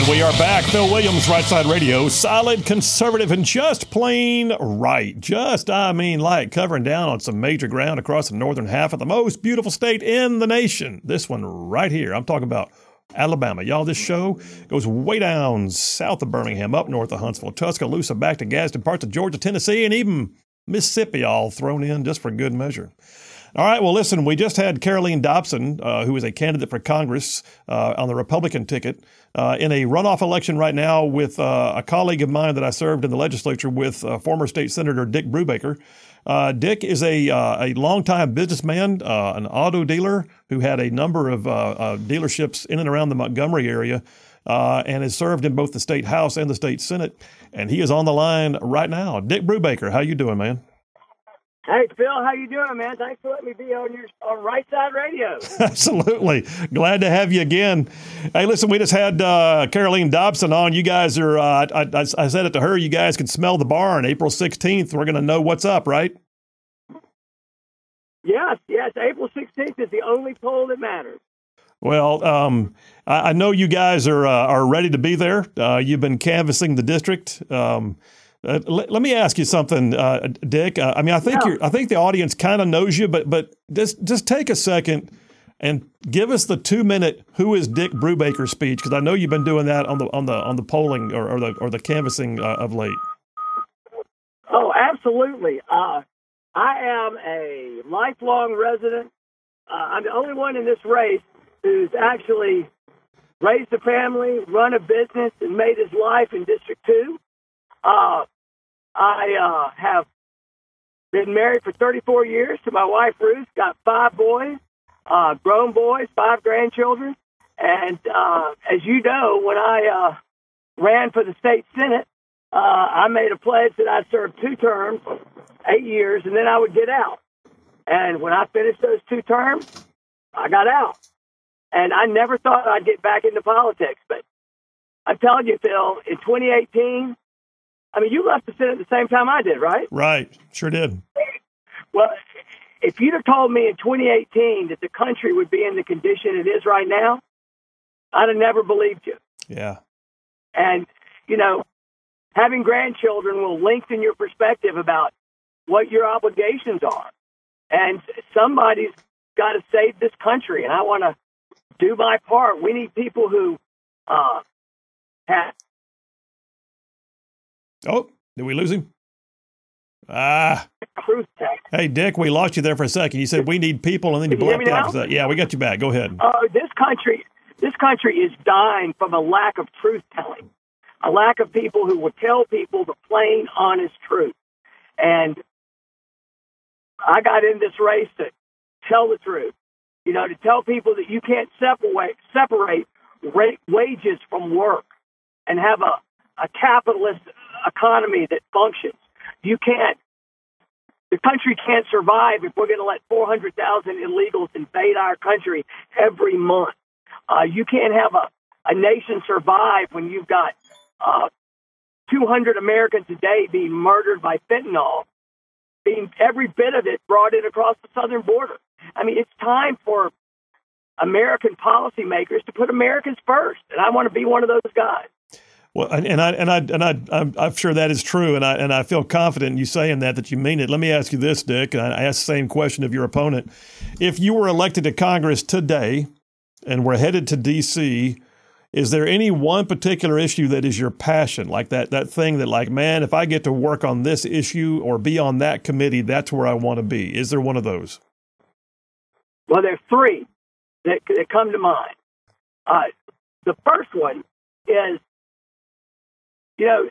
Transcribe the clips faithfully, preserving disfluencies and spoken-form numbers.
We are back. Phil Williams, Right Side Radio. Solid, conservative, and just plain right. Just, I mean, like covering down on some major ground across the northern half of the most beautiful state in the nation. This one right here. I'm talking about Alabama. Y'all, this show goes way down south of Birmingham, up north of Huntsville, Tuscaloosa, back to Gadsden, parts of Georgia, Tennessee, and even Mississippi all thrown in just for good measure. All right, well, listen, we just had Caroline Dobson, uh, who is a candidate for Congress uh, on the Republican ticket, uh, in a runoff election right now with uh, a colleague of mine that I served in the legislature with, uh, former State Senator Dick Brubaker. Uh, Dick is a uh, a longtime businessman, uh, an auto dealer who had a number of uh, uh, dealerships in and around the Montgomery area, uh, and has served in both the State House and the State Senate. And he is on the line right now. Dick Brubaker, how you doing, man? Hey, Phil, how you doing, man? Thanks for letting me be on your on Right Side Radio. Absolutely. Glad to have you again. Hey, listen, we just had uh, Caroline Dobson on. You guys are, uh, I, I, I said it to her, you guys can smell the barn. April sixteenth, we're going to know what's up, right? Yes, yes. April sixteenth is the only poll that matters. Well, um, I, I know you guys are uh, are ready to be there. Uh, you've been canvassing the district. Um Uh, let, let me ask you something, uh, Dick. Uh, I mean, I think yeah. you're, I think the audience kind of knows you, but but just just take a second and give us the two minute "Who is Dick Brubaker" speech, because I know you've been doing that on the on the on the polling or, or the or the canvassing uh, of late. Oh, absolutely. Uh, I am a lifelong resident. Uh, I'm the only one in this race who's actually raised a family, run a business, and made his life in District Two. Uh, I uh, have been married for thirty-four years to my wife, Ruth, got five boys, uh, grown boys, five grandchildren. And uh, as you know, when I uh, ran for the state Senate, uh, I made a pledge that I'd serve two terms, eight years, and then I would get out. And when I finished those two terms, I got out. And I never thought I'd get back into politics. But I'm telling you, Phil, in twenty eighteen, I mean, you left the Senate at the same time I did, right? Right. Sure did. Well, if you'd have told me in twenty eighteen that the country would be in the condition it is right now, I'd have never believed you. Yeah. And, you know, having grandchildren will lengthen your perspective about what your obligations are. And somebody's got to save this country, and I want to do my part. We need people who uh, have... Oh, did we lose him? Ah. Hey, Dick, we lost you there for a second. You said we need people, and then you blacked out. For that. Yeah, we got you back. Go ahead. Oh, uh, this country, this country is dying from a lack of truth telling, a lack of people who will tell people the plain, honest truth. And I got in this race to tell the truth. You know, to tell people that you can't separate separate ra- wages from work and have a, a capitalist economy that functions. You can't, the country can't survive if we're going to let four hundred thousand illegals invade our country every month. Uh, you can't have a, a nation survive when you've got uh, two hundred Americans a day being murdered by fentanyl, being every bit of it brought in across the southern border. I mean, it's time for American policymakers to put Americans first, and I want to be one of those guys. Well, and I and I and I I'm, I'm sure that is true, and I and I feel confident in you saying that that you mean it. Let me ask you this, Dick. I asked the same question of your opponent. If you were elected to Congress today, and we're headed to D C, is there any one particular issue that is your passion, like that that thing that, like, man, if I get to work on this issue or be on that committee, that's where I want to be? Is there one of those? Well, there's three that, that come to mind. Uh, the first one is, you know,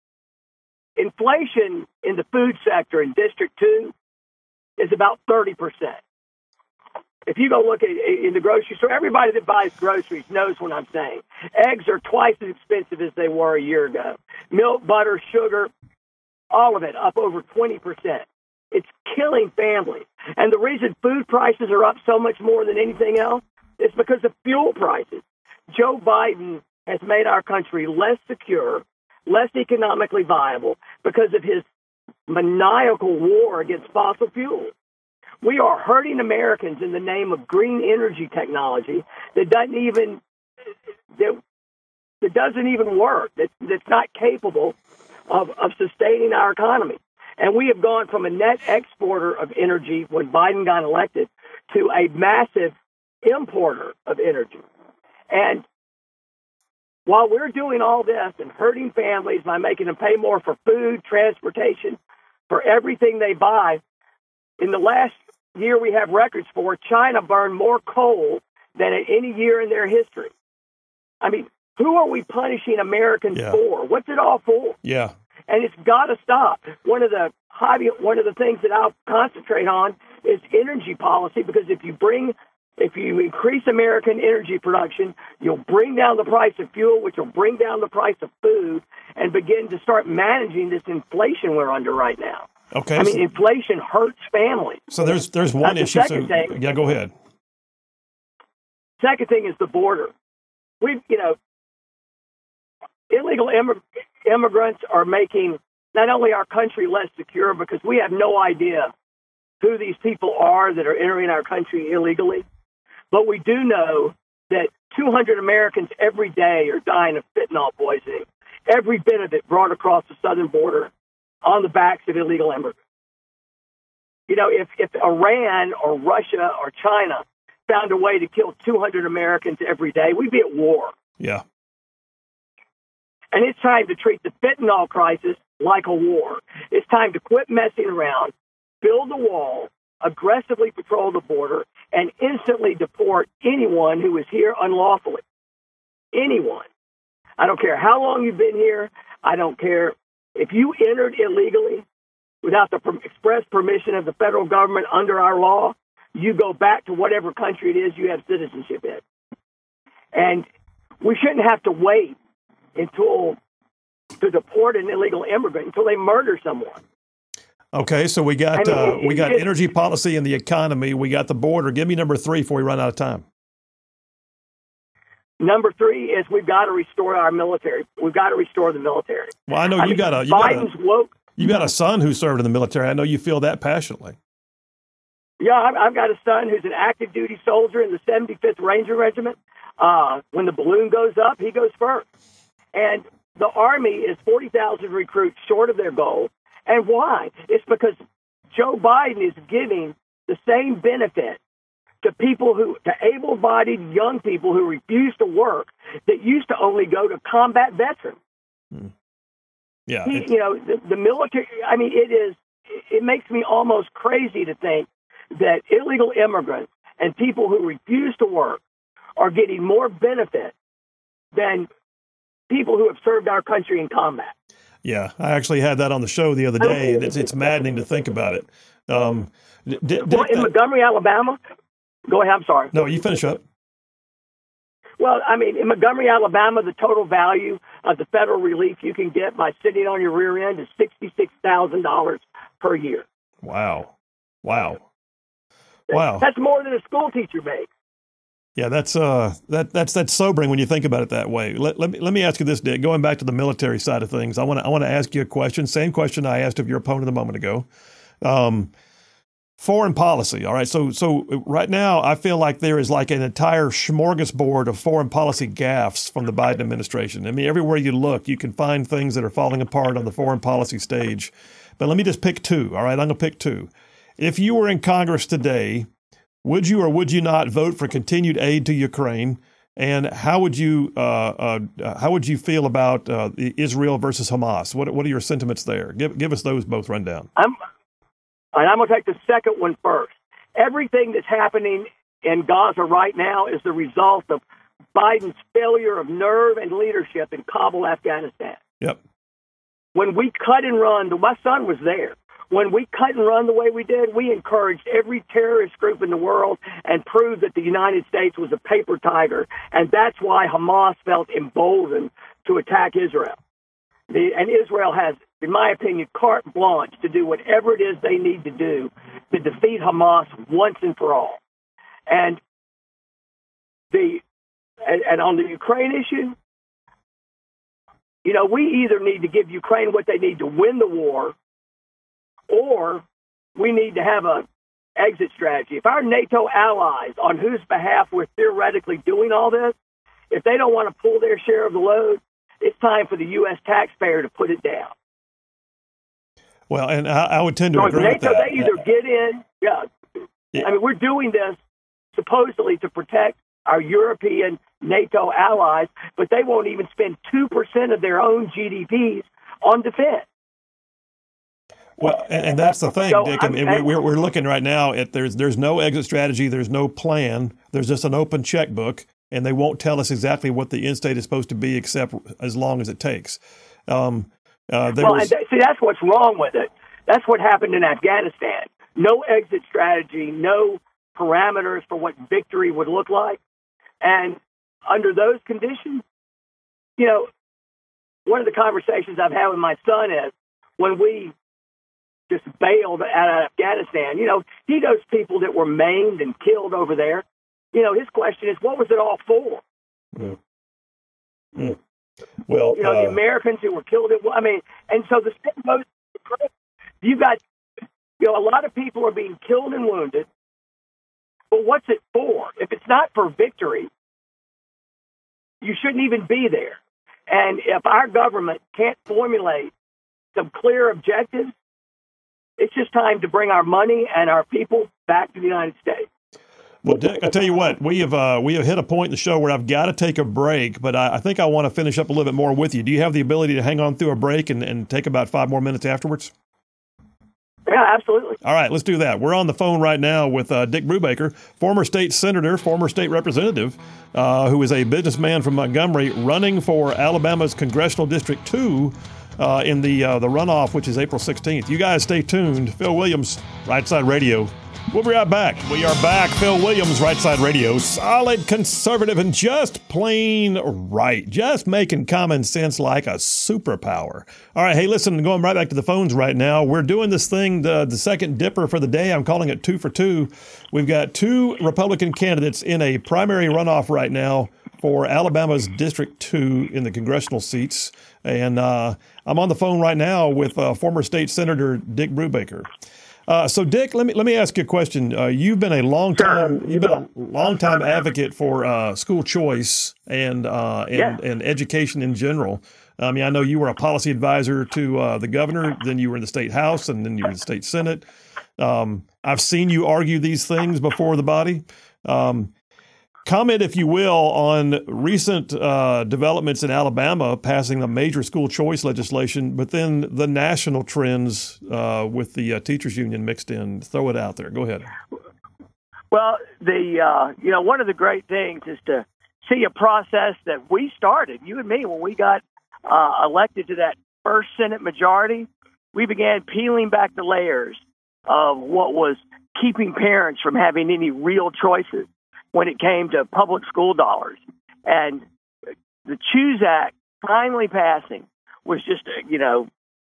inflation in the food sector in District two is about thirty percent. If you go look at in the grocery store, everybody that buys groceries knows what I'm saying. Eggs are twice as expensive as they were a year ago. Milk, butter, sugar, all of it up over twenty percent. It's killing families. And the reason food prices are up so much more than anything else is because of fuel prices. Joe Biden has made our country less secure, less economically viable because of his maniacal war against fossil fuels. We are hurting Americans in the name of green energy technology that doesn't even, that that doesn't even work, that, that's not capable of, of sustaining our economy. And we have gone from a net exporter of energy when Biden got elected to a massive importer of energy. And while we're doing all this and hurting families by making them pay more for food, transportation, for everything they buy, in the last year we have records for, China burned more coal than at any year in their history. I mean, who are we punishing Americans yeah. for? What's it all for? Yeah. And it's got to stop. One of the hobby, one of the things that I'll concentrate on is energy policy, because if you bring, if you increase American energy production, you'll bring down the price of fuel, which will bring down the price of food, and begin to start managing this inflation we're under right now. Okay. I mean, inflation hurts families. So there's there's one That's issue. the second So, thing. yeah, go ahead. Second thing is the border. We, you know, illegal immig- immigrants are making not only our country less secure, because we have no idea who these people are that are entering our country illegally, but we do know that two hundred Americans every day are dying of fentanyl poisoning, every bit of it brought across the southern border on the backs of illegal immigrants. You know, if, if Iran or Russia or China found a way to kill two hundred Americans every day, we'd be at war. Yeah. And it's time to treat the fentanyl crisis like a war. It's time to quit messing around, build a wall, aggressively patrol the border, and instantly deport anyone who is here unlawfully. Anyone. I don't care how long you've been here. I don't care if you entered illegally without the per- express permission of the federal government under our law. You go back to whatever country it is you have citizenship in. And we shouldn't have to wait until to deport an illegal immigrant until they murder someone. Okay, so we got I mean, uh, it- we got it- energy policy and the economy. We got the border. Give me number three before we run out of time. Number three is we've got to restore our military. We've got to restore the military. Well, I know I you mean, got a you got Biden's a, woke. you got a son who served in the military. I know you feel that passionately. Yeah, I've, I've got a son who's an active duty soldier in the seventy-fifth Ranger Regiment. Uh, when the balloon goes up, he goes first. And the Army is forty thousand recruits short of their goal. And why? It's because Joe Biden is giving the same benefit to people who, to able-bodied young people who refuse to work, that used to only go to combat veterans. Hmm. Yeah. He, it- you know, the, the military, I mean, it is, it makes me almost crazy to think that illegal immigrants and people who refuse to work are getting more benefit than people who have served our country in combat. Yeah, I actually had that on the show the other day, and it's it's maddening to think about it. Um, d- d- Well, in uh, Montgomery, Alabama, go ahead, I'm sorry. no, you finish up. Well, I mean, in Montgomery, Alabama, the total value of the federal relief you can get by sitting on your rear end is sixty-six thousand dollars per year. Wow, wow, wow. That's more than a school teacher makes. Yeah, that's uh, that that's that's sobering when you think about it that way. Let, let me let me ask you this, Dick. Going back to the military side of things, I want to I want to ask you a question. Same question I asked of your opponent a moment ago. Um, foreign policy. All right. So so right now, I feel like there is like an entire smorgasbord of foreign policy gaffes from the Biden administration. I mean, everywhere you look, you can find things that are falling apart on the foreign policy stage. But let me just pick two. All right, I'm gonna pick two. If you were in Congress today, would you or would you not vote for continued aid to Ukraine? And how would you uh, uh, how would you feel about uh, Israel versus Hamas? What what are your sentiments there? Give give us those both rundown. I'm, and I'm going to take the second one first. Everything that's happening in Gaza right now is the result of Biden's failure of nerve and leadership in Kabul, Afghanistan. Yep. When we cut and run, my son was there. When we cut and run the way we did, we encouraged every terrorist group in the world and proved that the United States was a paper tiger. And that's why Hamas felt emboldened to attack Israel. The, and Israel has, in my opinion, carte blanche to do whatever it is they need to do to defeat Hamas once and for all. And the and, and on the Ukraine issue, you know, we either need to give Ukraine what they need to win the war, or we need to have a exit strategy. If our NATO allies, on whose behalf we're theoretically doing all this, if they don't want to pull their share of the load, it's time for the U S taxpayer to put it down. Well, and I, I would tend to so agree NATO, with that. They either get in, yeah. yeah. I mean, we're doing this supposedly to protect our European NATO allies, but they won't even spend two percent of their own G D Ps on defense. Well, and, and that's the thing, so, Dick. I mean, I, we're we're looking right now at there's there's no exit strategy, there's no plan, there's just an open checkbook, and they won't tell us exactly what the end state is supposed to be, except as long as it takes. Um, uh, there well, was, and th- see, that's what's wrong with it. That's what happened in Afghanistan. No exit strategy, no parameters for what victory would look like, and under those conditions, you know, one of the conversations I've had with my son is when we just bailed out of Afghanistan, you know, he knows people that were maimed and killed over there. You know, his question is, what was it all for? Yeah. Yeah. Well, you know, uh, the Americans who were killed. At, I mean, and so the same goes. You got, you know, a lot of people are being killed and wounded. But what's it for? If it's not for victory, you shouldn't even be there. And if our government can't formulate some clear objectives, it's just time to bring our money and our people back to the United States. Well, Dick, I tell you what, we have uh, we have hit a point in the show where I've got to take a break, but I, I think I want to finish up a little bit more with you. Do you have the ability to hang on through a break and, and take about five more minutes afterwards? Yeah, absolutely. All right, let's do that. We're on the phone right now with uh, Dick Brubaker, former state senator, former state representative, uh, who is a businessman from Montgomery running for Alabama's Congressional District two uh, in the uh, the runoff, which is April sixteenth. You guys stay tuned. Phil Williams, Right Side Radio. We'll be right back. We are back. Phil Williams, Right Side Radio. Solid, conservative, and just plain right. Just making common sense like a superpower. All right, hey, listen, going right back to the phones right now. We're doing this thing, the, the second dipper for the day. I'm calling it two for two. We've got two Republican candidates in a primary runoff right now for Alabama's District two in the congressional seats. And uh, I'm on the phone right now with uh, former state senator Dick Brubaker. Uh, so, Dick, let me let me ask you a question. Uh, you've been a long time you've been a long time advocate for uh, school choice and uh, and, yeah. and education in general. I mean, I know you were a policy advisor to uh, the governor, then you were in the state house, and then you were in the state senate. Um, I've seen you argue these things before the body. Um, Comment, if you will, on recent uh, developments in Alabama passing a major school choice legislation, but then the national trends uh, with the uh, teachers union mixed in. Throw it out there. Go ahead. Well, the uh, you know, one of the great things is to see a process that we started, you and me, when we got uh, elected to that first Senate majority. We began peeling back the layers of what was keeping parents from having any real choices when it came to public school dollars. And the CHOOSE Act finally passing was just, a, you know,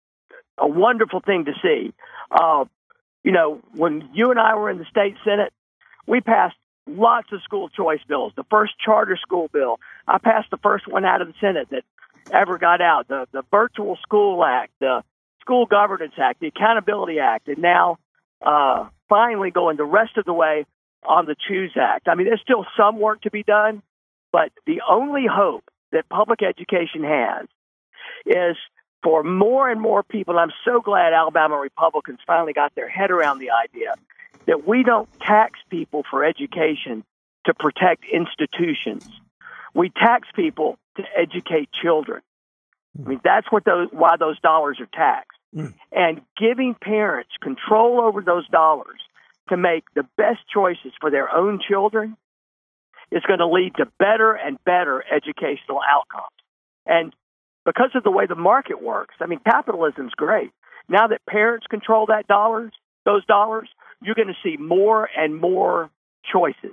a wonderful thing to see. Uh, you know, when you and I were in the state Senate, we passed lots of school choice bills. The first charter school bill, I passed the first one out of the Senate that ever got out, the, the Virtual School Act, the School Governance Act, the Accountability Act, and now uh, finally going the rest of the way on the CHOOSE Act. I mean, there's still some work to be done, but the only hope that public education has is for more and more people. And I'm so glad Alabama Republicans finally got their head around the idea that we don't tax people for education to protect institutions. We tax people to educate children. I mean, that's what those why those dollars are taxed. Mm. And giving parents control over those dollars to make the best choices for their own children is going to lead to better and better educational outcomes. And because of the way the market works, I mean, capitalism's great. Now that parents control that dollars, those dollars, you're going to see more and more choices,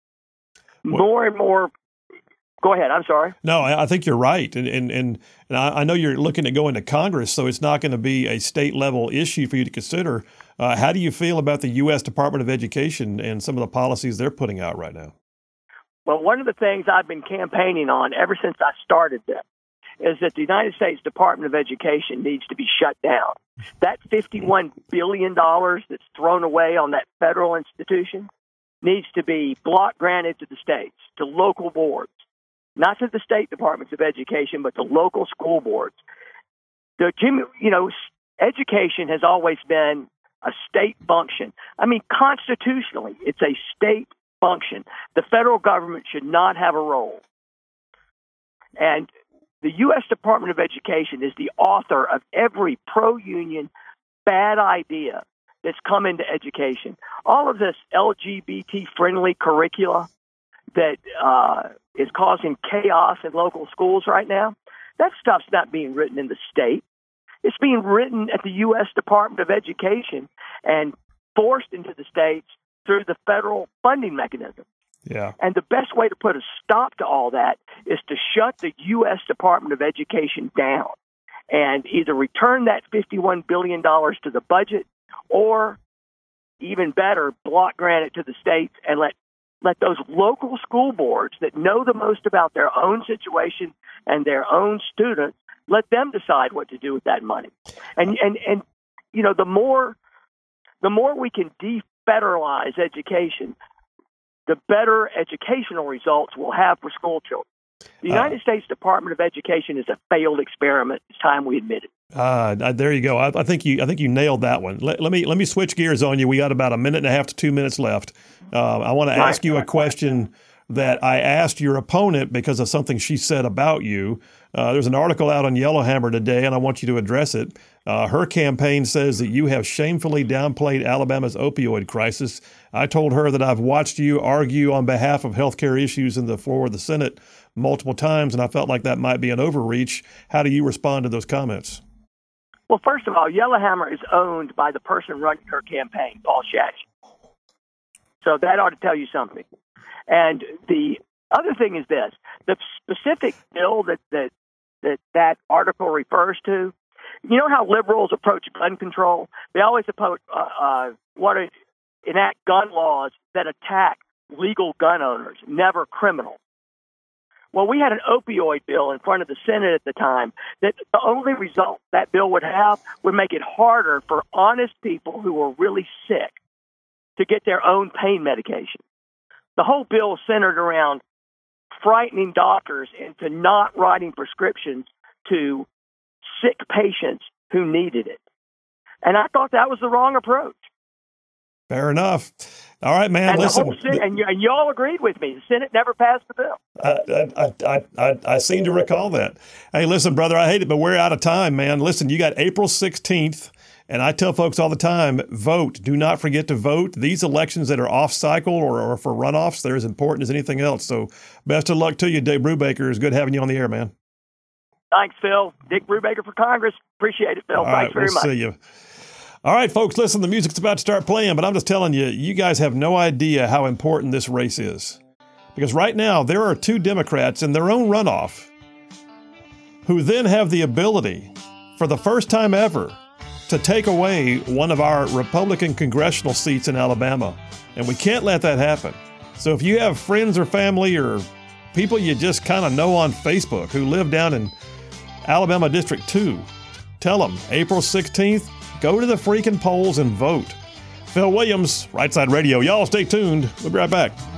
more and more. Go ahead. I'm sorry. No, I think you're right. And and, and, and I know you're looking at going to Congress, so it's not going to be a state level issue for you to consider. Uh, how do you feel about the U S Department of Education and some of the policies they're putting out right now? Well, one of the things I've been campaigning on ever since I started this is that the United States Department of Education needs to be shut down. That fifty-one billion dollars that's thrown away on that federal institution needs to be block granted to the states, to local boards. not to the state departments of education, but to local school boards. The, you know, education has always been a state function. I mean, constitutionally, it's a state function. The federal government should not have a role. And the U S Department of Education is the author of every pro-union bad idea that's come into education. All of this L G B T-friendly curricula that uh, is causing chaos in local schools right now, that stuff's not being written in the state. It's being written at the U S Department of Education and forced into the states through the federal funding mechanism. Yeah. And the best way to put a stop to all that is to shut the U S Department of Education down and either return that fifty-one billion dollars to the budget or, even better, block grant it to the states and let let those local school boards that know the most about their own situation and their own students, let them decide what to do with that money. And and and you know, the more the more we can defederalize education, the better educational results we'll have for school children. The United uh, States Department of Education is a failed experiment. It's time we admit it. Uh, there you go. I, I think you I think you nailed that one. Let, let me let me switch gears on you. We got about a minute and a half to two minutes left. Uh, I want to ask right, you a question that I asked your opponent because of something she said about you. Uh, there's an article out on Yellowhammer today, and I want you to address it. Uh, her campaign says that you have shamefully downplayed Alabama's opioid crisis. I told her that I've watched you argue on behalf of healthcare issues in the floor of the Senate multiple times, and I felt like that might be an overreach. How do you respond to those comments? Well, first of all, Yellowhammer is owned by the person running her campaign, Paul Schatz. So that ought to tell you something. And the other thing is this: the specific bill that that that, that article refers to. You know how liberals approach gun control? They always approach, uh, uh, want to enact gun laws that attack legal gun owners, never criminals. Well, we had an opioid bill in front of the Senate at the time that the only result that bill would have would make it harder for honest people who were really sick to get their own pain medication. The whole bill centered around frightening doctors into not writing prescriptions to sick patients who needed it. And I thought that was the wrong approach. Fair enough. All right, man. And listen, the Senate, and, you, and you all agreed with me. The Senate never passed the bill. I, I, I, I, I seem to recall that. Hey, listen, brother, I hate it, but we're out of time, man. Listen, you got April sixteenth. And I tell folks all the time, vote. Do not forget to vote. These elections that are off cycle or, or for runoffs, they're as important as anything else. So best of luck to you, Dave Brubaker. It's good having you on the air, man. Thanks, Phil. Dick Brubaker for Congress. Appreciate it, Phil. All Thanks right, very we'll much. See you. All right, folks, listen, the music's about to start playing, but I'm just telling you, you guys have no idea how important this race is. Because right now, there are two Democrats in their own runoff who then have the ability, for the first time ever, to take away one of our Republican congressional seats in Alabama. And we can't let that happen. So if you have friends or family or people you just kind of know on Facebook who live down in Alabama District two, tell them April sixteenth, go to the freaking polls and vote. Phil Williams, Right Side Radio. Y'all stay tuned. We'll be right back.